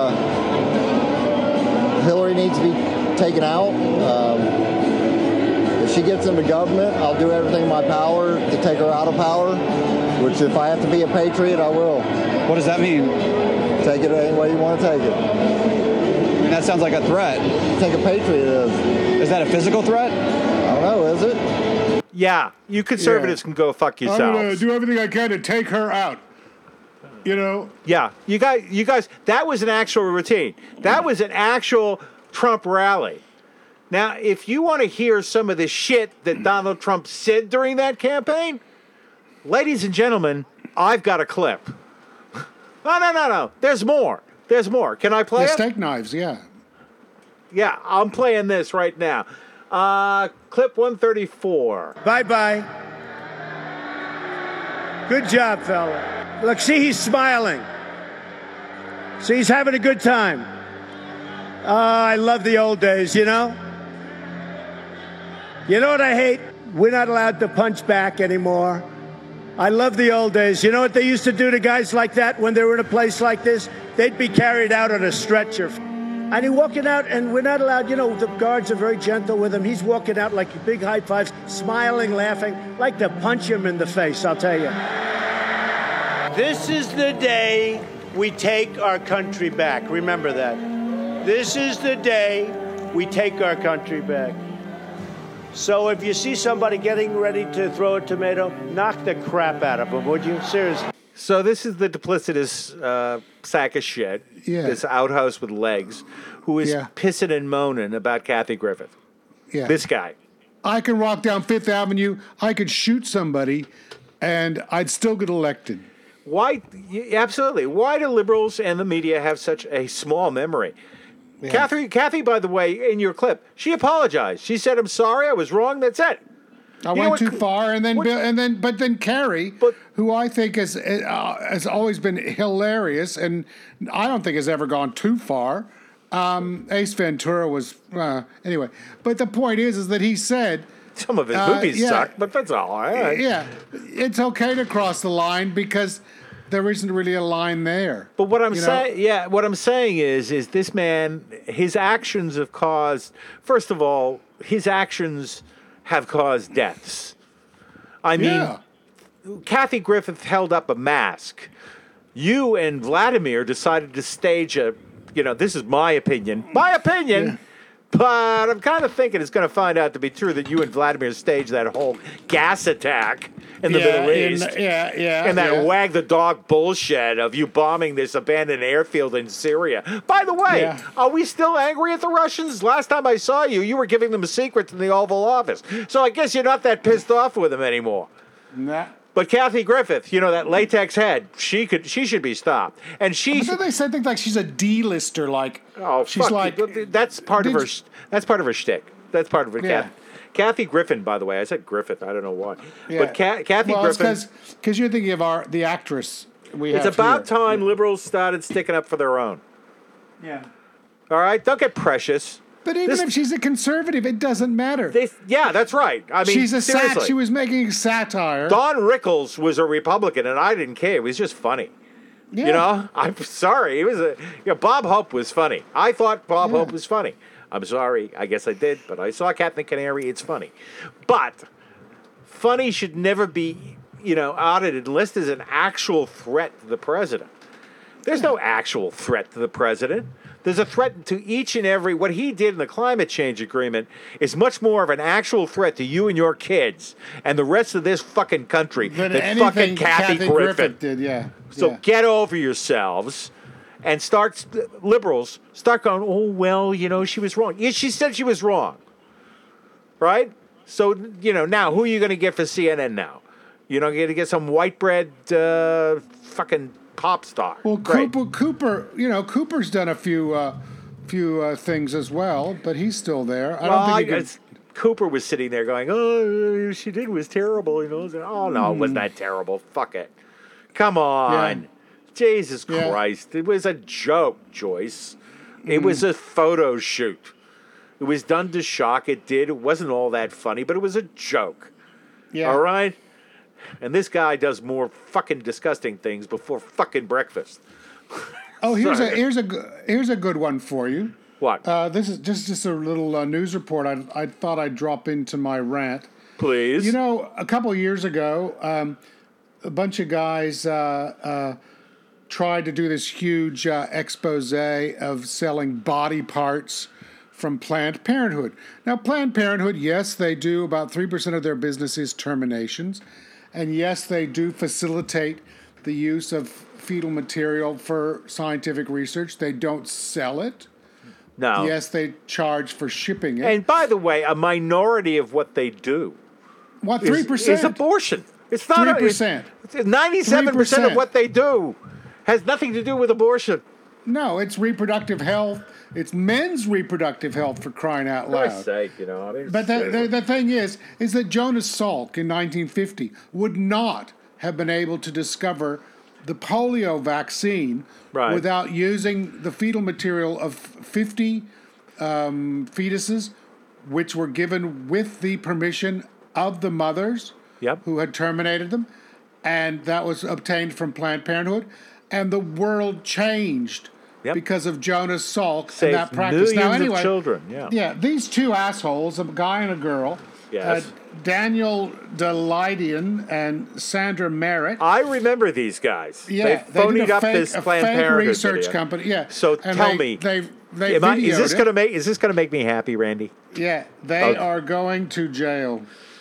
Hillary needs to be taken out. If she gets into government, I'll do everything in my power to take her out of power, which if I have to be a patriot, I will. What does that mean? Take it any way you want to take it. I mean, that sounds like a threat. Take a patriot is. Is that a physical threat? I don't know, is it? Yeah, you conservatives can go fuck yourselves. I'm going to do everything I can to take her out. Yeah, you guys, that was an actual routine. That was an actual Trump rally. Now, if you want to hear some of the shit that Donald Trump said during that campaign, ladies and gentlemen, I've got a clip. No. There's more. Can I play the it? Steak knives, yeah. Yeah, I'm playing this right now. Clip 134. Bye-bye. Good job, fella. Look, see, he's smiling. See, he's having a good time. I love the old days, You know what I hate? We're not allowed to punch back anymore. I love the old days. You know what they used to do to guys like that when they were in a place like this? They'd be carried out on a stretcher. And he's walking out, and we're not allowed, the guards are very gentle with him. He's walking out like big high fives, smiling, laughing, like to punch him in the face, I'll tell you. This is the day we take our country back. Remember that. This is the day we take our country back. So if you see somebody getting ready to throw a tomato, knock the crap out of them, would you? Seriously. So this is the duplicitous sack of shit, this outhouse with legs, who is pissing and moaning about Kathy Griffith. Yeah. This guy. I can walk down Fifth Avenue, I could shoot somebody, and I'd still get elected. Why? Absolutely. Why do liberals and the media have such a small memory? Yeah. Kathy, by the way, in your clip, she apologized. She said, "I'm sorry, I was wrong." That's it. I went too far, and then Carrie, who I think has always been hilarious, and I don't think has ever gone too far. Ace Ventura was anyway, but the point is that he said some of his movies suck, but that's all right. Yeah, it's okay to cross the line because there isn't really a line there. But what I'm saying, what I'm saying is this man, his actions have caused. First of all, his actions have caused deaths. I mean, Kathy Griffith held up a mask. You and Vladimir decided to stage a. This is my opinion. But I'm kind of thinking it's going to find out to be true that you and Vladimir staged that whole gas attack in the Middle East. And that wag the dog bullshit of you bombing this abandoned airfield in Syria. By the way, are we still angry at the Russians? Last time I saw you, you were giving them a secret in the Oval Office. So I guess you're not that pissed off with them anymore. Nah. But Kathy Griffith, that latex head, she should be stopped. And But then they said things like she's a D-lister, she's like that's part of her. That's part of her shtick. That's part of her. Yeah. Kathy Griffin, by the way, I said Griffith. I don't know why. Yeah. But Kathy Griffin. Because you're thinking of the actress. It's about time liberals started sticking up for their own. Yeah. All right, don't get precious. But even if she's a conservative, it doesn't matter. That's right. I mean, seriously. She was making satire. Don Rickles was a Republican, and I didn't care. It was just funny. Yeah. I'm sorry. It was Bob Hope was funny. I thought Bob Hope was funny. I'm sorry. I guess I did, but I saw Captain Canary. It's funny. But funny should never be, outed unless there's an actual threat to the president. There's no actual threat to the president. There's a threat to each and every. What he did in the climate change agreement is much more of an actual threat to you and your kids and the rest of this fucking country than fucking Kathy Griffin did. Yeah. So get over yourselves and liberals start going, oh, well, she was wrong. Yeah, she said she was wrong. Right? So, now who are you going to get for CNN now? You're not going to get some white bread fucking pop star. Well, Cooper's done a few things as well, but he's still there. I don't think Cooper was sitting there going, oh, she did was terrible. Oh, no, it wasn't that terrible. Fuck it. Come on. Yeah. Jesus Christ. It was a joke, Joyce. It was a photo shoot. It was done to shock. It wasn't all that funny, but it was a joke. Yeah. All right? And this guy does more fucking disgusting things before fucking breakfast. Oh, here's a good one for you. What? This is just a little news report. I thought I'd drop into my rant. Please. A couple of years ago, a bunch of guys tried to do this huge expose of selling body parts from Planned Parenthood. Now, Planned Parenthood, yes, they do about 3% of their business is terminations. And yes, they do facilitate the use of fetal material for scientific research. They don't sell it. No. Yes, they charge for shipping it. And by the way, a minority of what they do. What, 3%? Is abortion. It's not 3%. 97% of what they do has nothing to do with abortion. No, it's reproductive health. It's men's reproductive health, for crying out loud. For Christ's sake, But the thing is that Jonas Salk in 1950 would not have been able to discover the polio vaccine without using the fetal material of 50 fetuses, which were given with the permission of the mothers who had terminated them, and that was obtained from Planned Parenthood, and the world changed. Because of Jonas Salk and that practice. Now, anyway, of children. Yeah, these two assholes, a guy and a girl, Daniel Delidian and Sandra Merritt. I remember these guys. Yeah, they phonied up this Planned Parenthood research video. company. Yeah. So tell me, is this going to make me happy, Randy? Yeah, they are going to jail.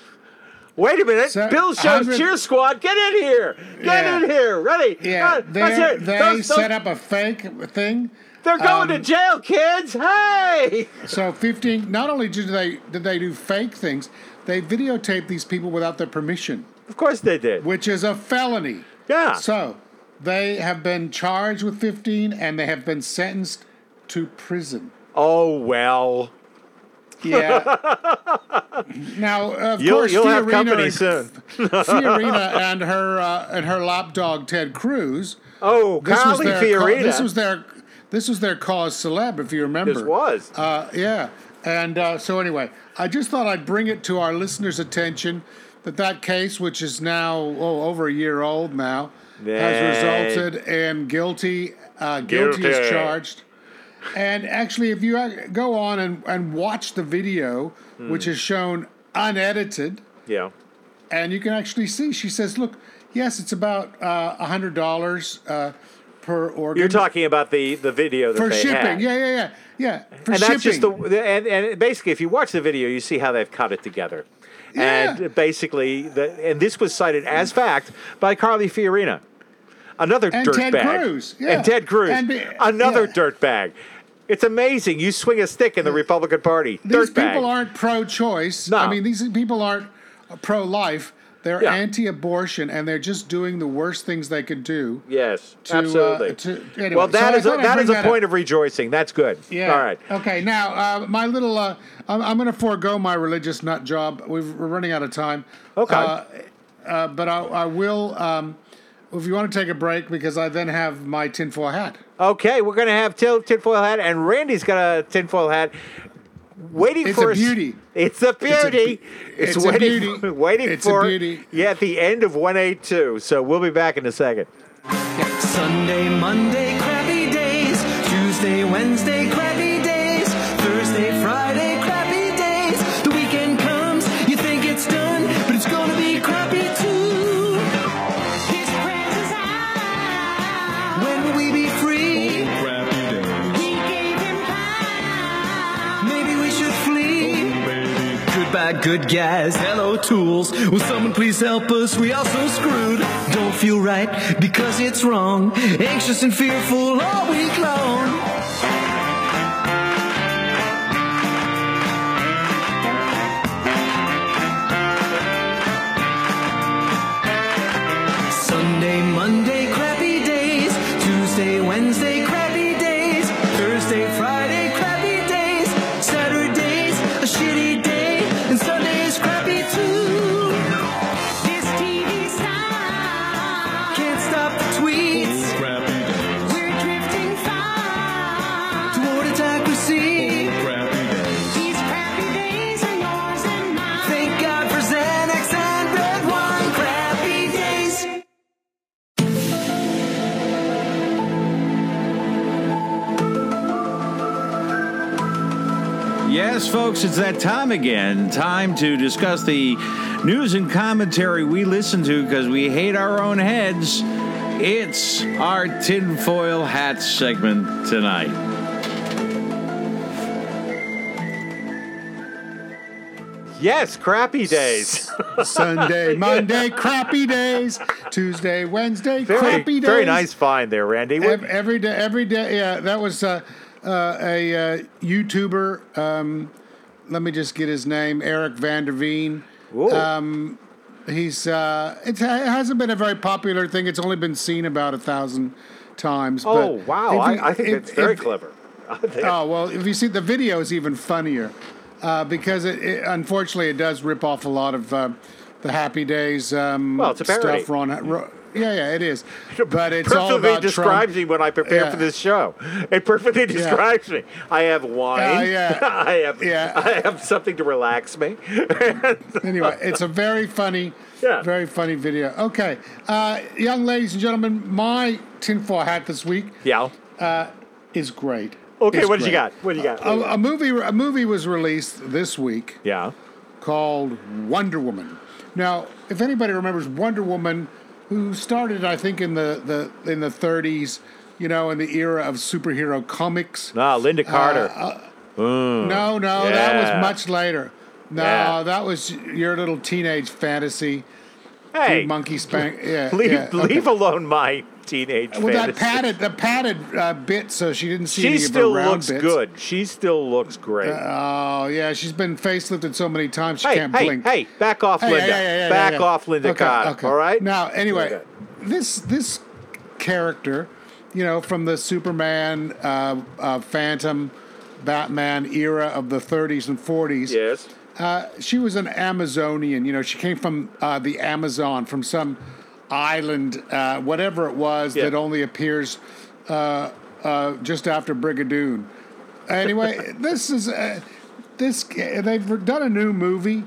Wait a minute. Bill Show's Cheer Squad, get in here. Get in here. Ready? Yeah, they set up a fake thing. They're going to jail, kids. Hey! So 15, not only did they do fake things, they videotaped these people without their permission. Of course they did. Which is a felony. Yeah. So they have been charged with 15 and they have been sentenced to prison. Oh, well. Yeah. Now, of course, you'll have company soon. Fiorina and her lapdog Ted Cruz. Oh, Carly Fiorina. This was their cause celeb, if you remember. This was. Yeah. And so anyway, I just thought I'd bring it to our listeners' attention that case, which is now over a year old now, has resulted in guilty as charged. And actually, if you go on and watch the video, which is shown unedited, and you can actually see, she says, look, yes, it's about $100 per organ. You're talking about the video that for they shipping. had. Yeah. For and shipping. That's just and basically, if you watch the video, you see how they've cut it together. Yeah. And basically, and this was cited as fact by Carly Fiorina. Another dirtbag. Ted Cruz. Yeah. And Ted Cruz. Another dirtbag. It's amazing. You swing a stick in the Republican Party. These people aren't pro-choice. No. I mean, these people aren't pro-life. They're anti-abortion, and they're just doing the worst things they could do. Yes, absolutely. Anyway, well, that is a point of rejoicing. That's good. Yeah. All right. Okay, now, my little... I'm going to forego my religious nut job. We're running out of time. Okay. But I will... if you want to take a break, because I then have my tinfoil hat. Okay, we're going to have tinfoil hat, and Randy's got a tinfoil hat waiting for us. It's a beauty. It's a beauty. It's a beauty. Waiting for at the end of 182. So we'll be back in a second. Sunday, Monday, crappy days. Tuesday, Wednesday, crappy days. Thursday, Friday, crappy days. The weekend comes, you think it's done, but it's gonna be crappy too. When will we be free? Crappy days. We gave buy good gas. Hello, tools. Will someone please help us? We are so screwed. Don't feel right because it's wrong. Anxious and fearful all week long. Sunday, Monday, crappy days. Tuesday, Wednesday, crappy days. Thursday, Friday, crappy days. Saturday's a shitty day. And Sunday's crappy too. This TV style can't stop the tweets. We're drifting far toward autocracy. These crappy days are yours and mine. Thank God for Xanax and red wine. Crappy days. Yes, folks, it's that time again. Time to discuss the news and commentary we listen to because we hate our own heads. It's our tinfoil hat segment tonight. Yes, crappy days. Sunday, Monday, crappy days. Tuesday, Wednesday, crappy days. Very nice find there, Randy. Every day. Yeah, that was a YouTuber. Let me just get his name. Eric Van der Veen. He's it hasn't been a very popular thing. It's only been seen about 1,000 times. Oh, but wow. I think it's very clever. Oh, well, if you see the video is even funnier because it unfortunately it does rip off a lot of the Happy Days it's a parody. stuff. Yeah, it is. But it's all perfectly about describes Trump. me when I prepare for this show. It perfectly describes me. I have wine. I have something to relax me. Anyway, it's a very funny video. Okay, young ladies and gentlemen, my tinfoil hat this week is great. Okay, it's what did you great. got? What do you got? A movie was released this week. Yeah. Called Wonder Woman. Now, if anybody remembers Wonder Woman, who started, I think, in the 30s, in the era of superhero comics. Linda Carter. No, that was much later. No, that was your little teenage fantasy. Hey, monkey spank. Leave alone my teenage fantasy. That padded bit, so she didn't see she any still of her round looks bits. good. She still looks great. Yeah, she's been facelifted so many times she can't blink. Hey, back off, Linda. Back off, Linda Carter. Okay. All right. Now, anyway, this character, from the Superman, Phantom, Batman era of the 30s and 40s. Yes. She was an Amazonian. She came from the Amazon, from some island, whatever it was, that only appears just after Brigadoon. Anyway, this is they've done a new movie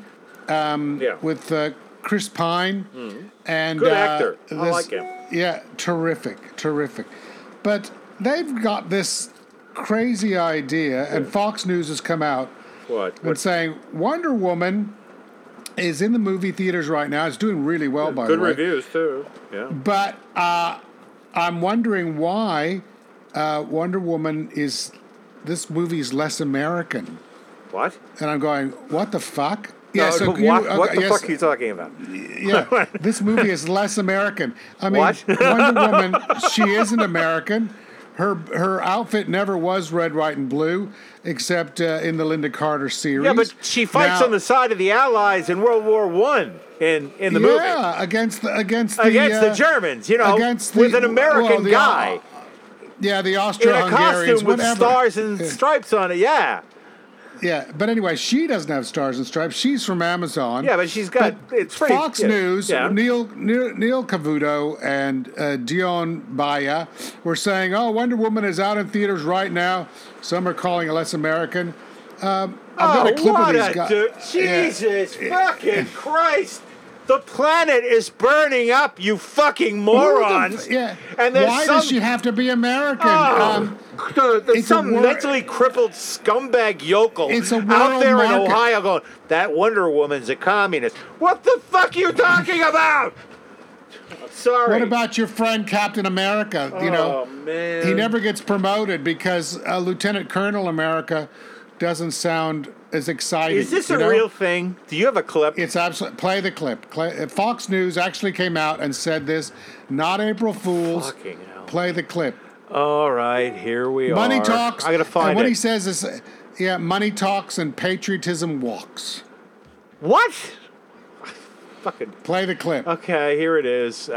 with Chris Pine. And good actor. I like him. Yeah, terrific. But they've got this crazy idea, and Fox News has come out and saying Wonder Woman is in the movie theaters right now. It's doing really well, by the way. Good reviews, too. Yeah. But I'm wondering why Wonder Woman is... This movie's less American. What? And I'm going, what the fuck? What the fuck are you talking about? Yeah, this movie is less American. I mean, Wonder Woman, she isn't American. Her outfit never was red, white, and blue, except in the Linda Carter series. Yeah, but she fights on the side of the Allies in World War I in the movie. Yeah, against the Germans, with an American guy. The Austro-Hungarians, in a costume with stars and stripes on it. Yeah. Yeah, but anyway, she doesn't have stars and stripes. She's from Amazon. Yeah, but she's got it's pretty. Fox News, Neil Cavuto and Dion Baya were saying, "Oh, Wonder Woman is out in theaters right now." Some are calling it less American. I've got a clip of these guys. Jesus fucking Christ! The planet is burning up, you fucking morons! And why does she have to be American? There's some mentally crippled scumbag yokel out there in Ohio going, that Wonder Woman's a communist. What the fuck are you talking about? Sorry. What about your friend Captain America? Man. He never gets promoted because Lieutenant Colonel America doesn't sound as exciting. Is this a real thing? Do you have a clip? It's absolutely. Play the clip. Fox News actually came out and said this. Not April Fools. Fucking hell. Play the clip. All right, here we are. Money talks. I gotta find and what it. he says is, money talks and patriotism walks. What? Fucking play the clip. Okay, here it is.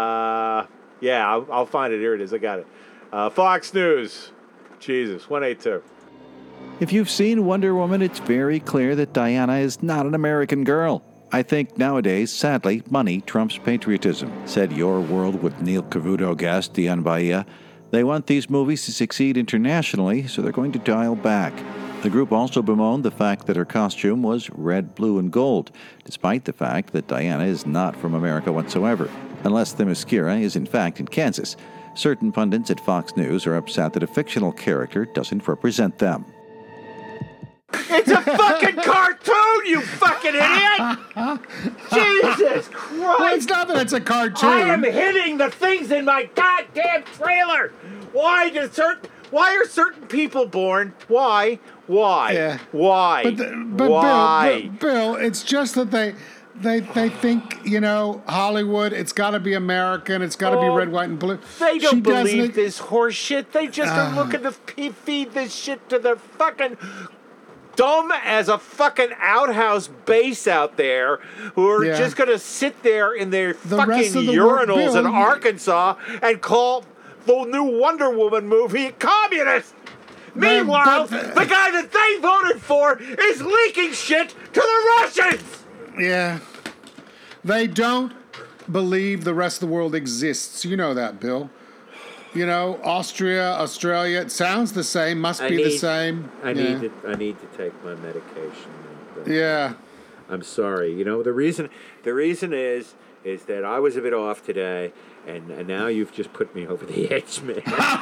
I'll find it. Here it is. I got it. Fox News. Jesus, 182. If you've seen Wonder Woman, it's very clear that Diana is not an American girl. I think nowadays, sadly, money trumps patriotism, said Your World with Neil Cavuto guest Dion Bahia. They want these movies to succeed internationally, so they're going to dial back. The group also bemoaned the fact that her costume was red, blue, and gold, despite the fact that Diana is not from America whatsoever, unless Themyscira is in fact in Kansas. Certain pundits at Fox News are upset that a fictional character doesn't represent them. It's a fucking cartoon, you fucking idiot! Jesus Christ! Well, it's not that it's a cartoon. I am hitting the things in my goddamn trailer. Why are certain people born? Why? Yeah. Why? But why? Bill, it's just that they think, Hollywood, it's got to be American, it's got to be red, white, and blue. They don't believe this horse shit. They just are looking to feed this shit to their fucking dumb as a fucking outhouse base out there who are just going to sit there in their fucking urinals in Arkansas and call the new Wonder Woman movie communist. Meanwhile, the guy that they voted for is leaking shit to the Russians. Yeah. They don't believe the rest of the world exists. You know that, Bill. Austria, Australia, it sounds the same, must be the same. I need to take my medication. Yeah. I'm sorry. The reason is that I was a bit off today, and now you've just put me over the edge, man.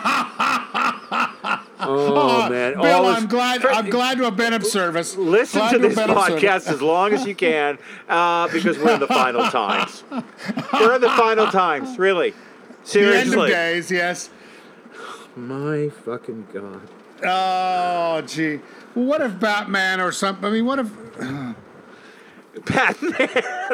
Man. Bill, I'm glad to have been of service. Listen to this podcast as long as you can, because we're in the final times. We're in the final times, really. Seriously. The end of days, yes. My fucking God. Oh, gee. Well, what if Batman or something? I mean, what if... Batman?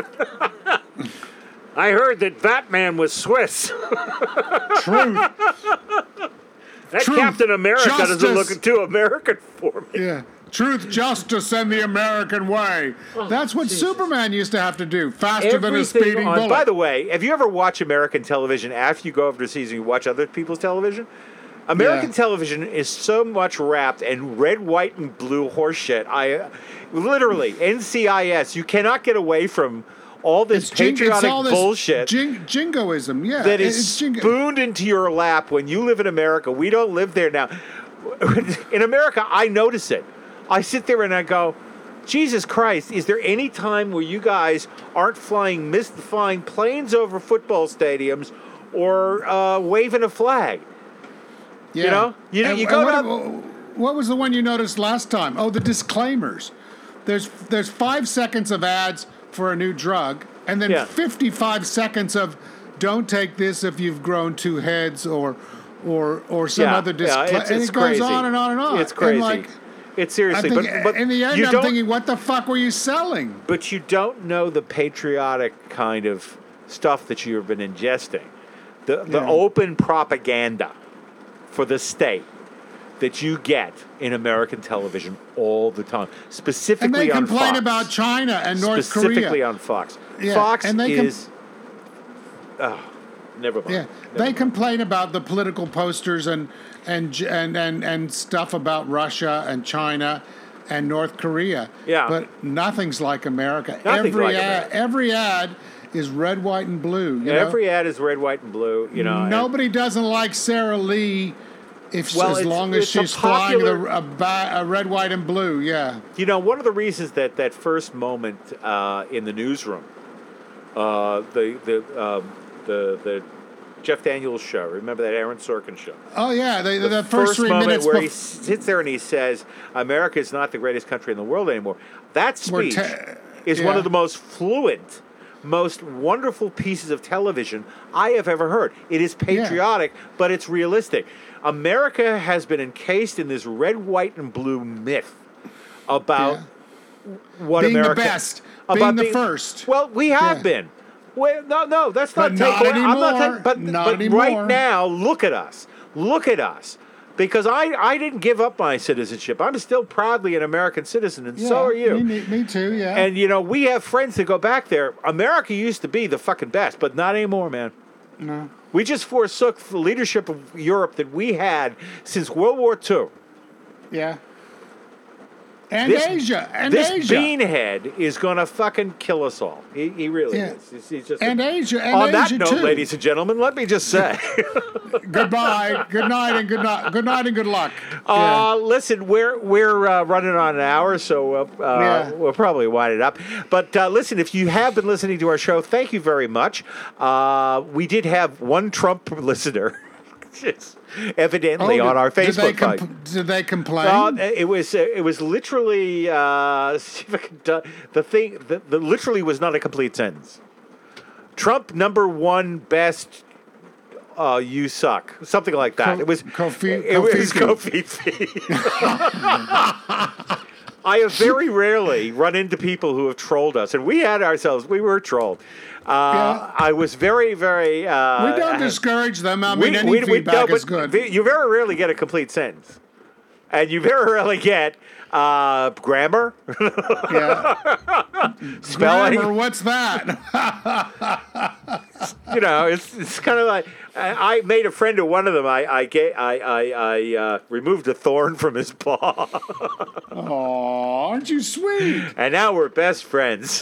I heard that Batman was Swiss. Truth. That Captain America doesn't look too American for me. Yeah. Truth, justice, and the American way. That's what Superman used to have to do. Faster than a speeding bullet. By the way, have you ever watched American television after you go overseas and you watch other people's television? American television is so much wrapped in red, white, and blue horseshit. Literally, NCIS, you cannot get away from all this patriotic bullshit. Jingoism, yeah. That is spooned into your lap when you live in America. We don't live there now. In America, I notice it. I sit there and I go, Jesus Christ, is there any time where you guys aren't flying mystifying planes over football stadiums or waving a flag? Yeah. You go down. What was the one you noticed last time? Oh, the disclaimers. There's 5 seconds of ads for a new drug, and then 55 seconds of don't take this if you've grown 2 heads or some other disclaimer. And it goes on and on and on. It's crazy. It's seriously, but in the end, I'm thinking, what the fuck were you selling? But you don't know the patriotic kind of stuff that you've been ingesting. The open propaganda for the state that you get in American television all the time, specifically on Fox. And they complain about China and North Korea. Specifically on Fox. Yeah. Fox is... never mind. Yeah, they complain about the political posters and stuff about Russia and China and North Korea. Yeah. But nothing's like America. America. Every ad is red, white, and blue. Every ad is red, white, and blue. Nobody doesn't like Sarah Lee as long as she's flying a red, white, and blue. Yeah. One of the reasons that first moment in the newsroom, the Jeff Daniels show. Remember that Aaron Sorkin show? Oh yeah, the first 3 moment minutes where he sits there and he says, "America is not the greatest country in the world anymore." That speech is one of the most fluent, most wonderful pieces of television I have ever heard. It is patriotic, but it's realistic. America has been encased in this red, white, and blue myth about what being America... the best, about being the first. Well, we have been. Well, no, that's not But not takeaway. I'm not anymore. taking, but Not but anymore. right now, look at us. Look at us. Because I didn't give up my citizenship. I'm still proudly an American citizen, and so are you. Me too, yeah. And, we have friends that go back there. America used to be the fucking best, but not anymore, man. No. We just forsook the leadership of Europe that we had since World War II. Yeah. And Asia. This beanhead is going to fucking kill us all. He really is. He's just and Asia. And on Asia that note, too. ladies and gentlemen, let me just say. Goodbye. Good night and good night and good luck. Listen, we're running on an hour, so we'll probably wind it up. But listen, if you have been listening to our show, thank you very much. We did have one Trump listener. Evidently on our Facebook page. Did they complain? It was literally see if I can the thing. The literally was not a complete sentence. Trump #1 best. You suck. Something like that. It was Kofi. I have very rarely run into people who have trolled us, and we were trolled. I was very, very... we don't discourage them. I mean, any feedback is good. You very rarely get a complete sentence. And you very rarely get grammar. Spelling. Grammar, what's that? It's kind of like... I made a friend of one of them. I removed a thorn from his paw. Oh, aren't you sweet? And now we're best friends.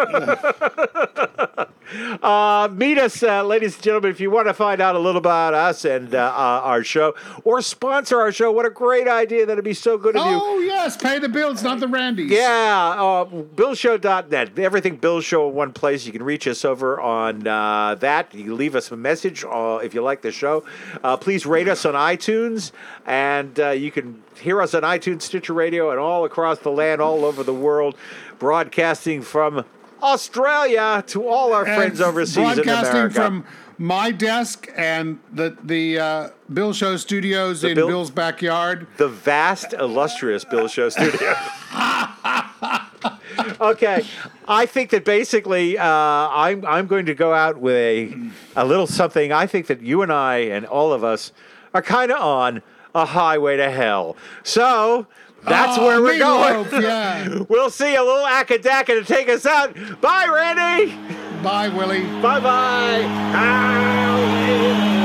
Meet us, ladies and gentlemen, if you want to find out a little about us and our show, or sponsor our show. What a great idea. That'd be so good of you. Oh, yes. Pay the bills, not the Randys. Yeah. BillShow.net. Everything Bill Show in one place. You can reach us over on that. You can leave us a message if you like the show. Please rate us on iTunes, and you can hear us on iTunes, Stitcher Radio, and all across the land, all over the world, broadcasting from Australia to all our friends overseas in America. Broadcasting from my desk and the Bill Show studios in Bill's backyard. The vast, illustrious Bill Show studios. Okay, I think that basically I'm going to go out with a little something. I think that you and I and all of us are kind of on a highway to hell. So that's where we're going. Yeah. We'll see a little Akadaka to take us out. Bye, Randy. Bye, Willie. Bye-bye.